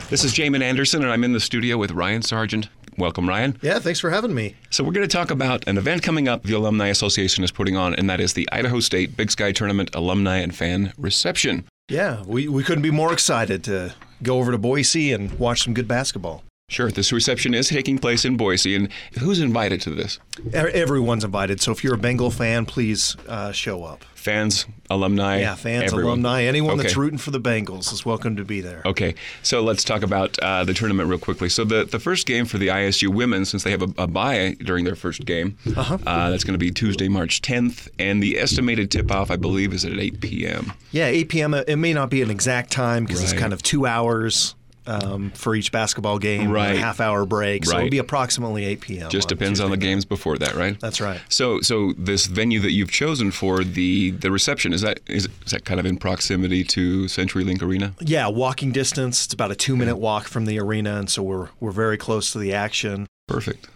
This is Jamin Anderson, and I'm in the studio with Ryan Sargent. Welcome, Ryan. Yeah, thanks for having me. So we're going to talk about an event coming up the Alumni Association is putting on, and that is the Idaho State Big Sky Tournament Alumni and Fan Reception. Yeah, we couldn't be more excited to go over to Boise and watch some good basketball. Sure, this reception is taking place in Boise, and who's invited to this? Everyone's invited, so if you're a Bengal fan, please show up. Fans, alumni, Yeah, fans, everyone. alumni, anyone Okay. that's rooting for the Bengals is welcome to be there. Okay, so let's talk about the tournament real quickly. So the first game for the ISU women, since they have a bye during their first game, that's going to be Tuesday, March 10th, and the estimated tip-off, I believe, is at 8 p.m. Yeah, 8 p.m. It may not be an exact time because it's Right. kind of 2 hours for each basketball game, Right. a half-hour break, so Right. it'll be approximately 8 p.m. Just depends on the games before that, right? That's right. So this venue that you've chosen for the reception, is that kind of in proximity to CenturyLink Arena? Yeah, walking distance. It's about a 2-minute walk from the arena, and so we're very close to the action. Perfect.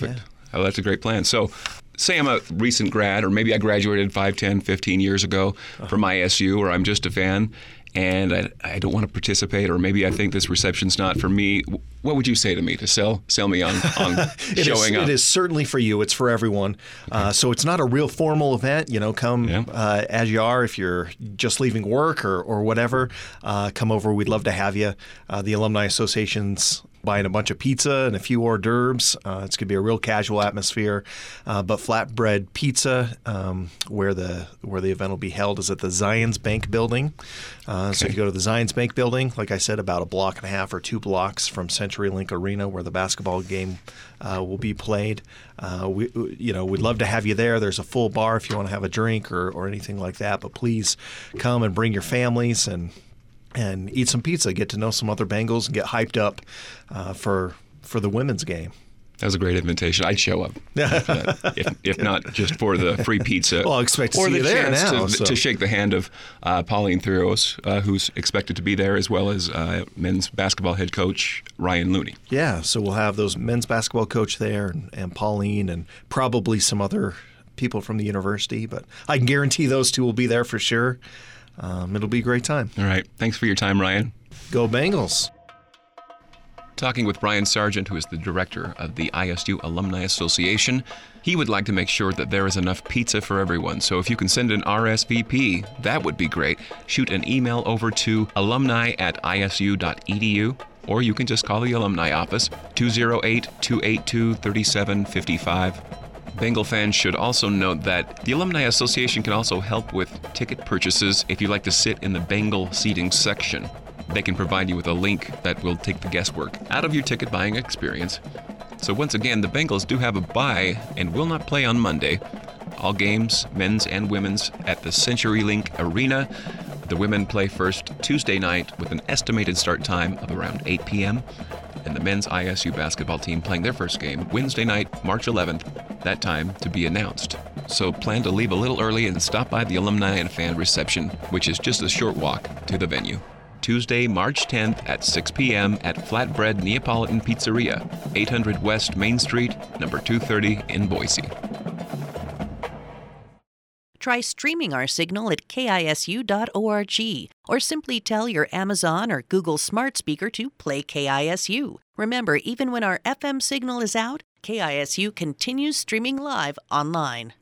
Oh, that's a great plan. So say I'm a recent grad, or maybe I graduated 5, 10, 15 years ago from ISU, or I'm just a fan, and I don't want to participate, or maybe I think this reception's not for me. What would you say to me to sell me on showing up? It is certainly for you. It's for everyone. So it's not a real formal event. Come as you are. If you're just leaving work or whatever, come over. We'd love to have you. The Alumni Association's buying a bunch of pizza and a few hors d'oeuvres. It's going to be a real casual atmosphere. But flatbread pizza, where the event will be held, is at the Zions Bank building. So if you go to the Zions Bank building, like I said, about a block and a half or 2 blocks from CenturyLink Arena, where the basketball game will be played. We'd love to have you there. There's a full bar if you want to have a drink or anything like that. But please come and bring your families and eat some pizza, get to know some other Bengals, and get hyped up for the women's game. That was a great invitation. I'd show up, if not just for the free pizza. Well, I expect to or see the you there chance now. to shake the hand of Pauline Thuros, who's expected to be there, as well as men's basketball head coach Ryan Looney. Yeah, so we'll have those men's basketball coach there and Pauline and probably some other people from the university, but I can guarantee those two will be there for sure. It'll be a great time. All right. Thanks for your time, Ryan. Go Bengals. Talking with Ryan Sargent, who is the director of the ISU Alumni Association. He would like to make sure that there is enough pizza for everyone. So if you can send an RSVP, that would be great. Shoot an email over to alumni@isu.edu, or you can just call the alumni office, 208-282-3755. Bengal fans should also note that the Alumni Association can also help with ticket purchases if you like to sit in the Bengal seating section. They can provide you with a link that will take the guesswork out of your ticket buying experience. So once again, the Bengals do have a bye and will not play on Monday. All games, men's and women's, at the CenturyLink Arena. The women play first Tuesday night with an estimated start time of around 8 p.m. And the men's ISU basketball team playing their first game Wednesday night, March 11th, that time to be announced. So plan to leave a little early and stop by the Alumni and Fan Reception, which is just a short walk to the venue. Tuesday, March 10th at 6 p.m. at Flatbread Neapolitan Pizzeria, 800 West Main Street, number 230 in Boise. Try streaming our signal at KISU.org or simply tell your Amazon or Google smart speaker to play KISU. Remember, even when our FM signal is out, KISU continues streaming live online.